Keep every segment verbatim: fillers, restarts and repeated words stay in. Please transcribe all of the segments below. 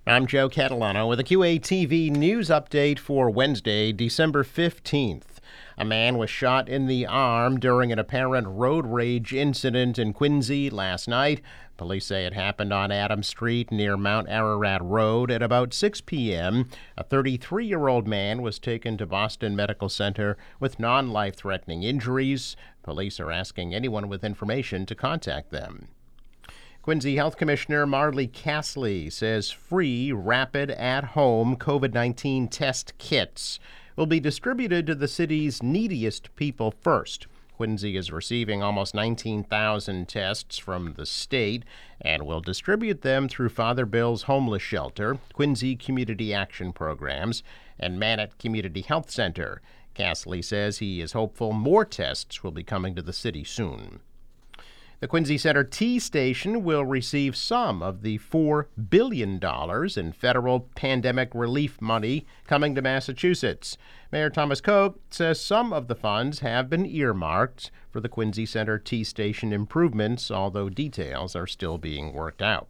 I'm Joe Catalano with a Q A T V news update for Wednesday, December fifteenth. A man was shot in the arm during an apparent road rage incident in Quincy last night. Police say it happened on Adams Street near Mount Ararat Road at about six p.m. A thirty-three-year-old man was taken to Boston Medical Center with non-life-threatening injuries. Police are asking anyone with information to contact them. Quincy Health Commissioner Marley Castley says free, rapid, at-home COVID nineteen test kits will be distributed to the city's neediest people first. Quincy is receiving almost nineteen thousand tests from the state and will distribute them through Father Bill's Homeless Shelter, Quincy Community Action Programs, and Mannett Community Health Center. Castley says he is hopeful more tests will be coming to the city soon. The Quincy Center T Station will receive some of the four billion dollars in federal pandemic relief money coming to Massachusetts. Mayor Thomas Koch says some of the funds have been earmarked for the Quincy Center T Station improvements, although details are still being worked out.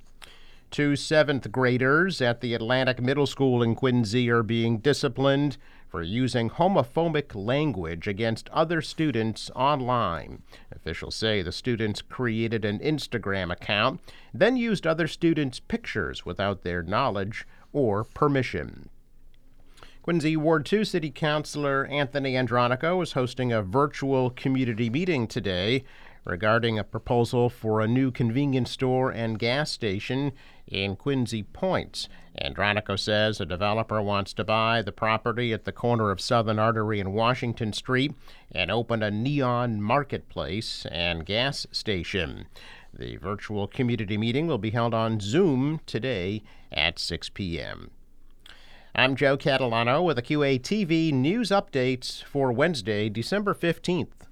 Two seventh graders at the Atlantic Middle School in Quincy are being disciplined for using homophobic language against other students online. Officials say the students created an Instagram account, then used other students' pictures without their knowledge or permission. Quincy Ward two City Councilor Anthony Andronico is hosting a virtual community meeting today regarding a proposal for a new convenience store and gas station in Quincy Point. Andronico says a developer wants to buy the property at the corner of Southern Artery and Washington Street and open a neon marketplace and gas station. The virtual community meeting will be held on Zoom today at six p.m. I'm Joe Catalano with a Q A T V news updates for Wednesday, December fifteenth.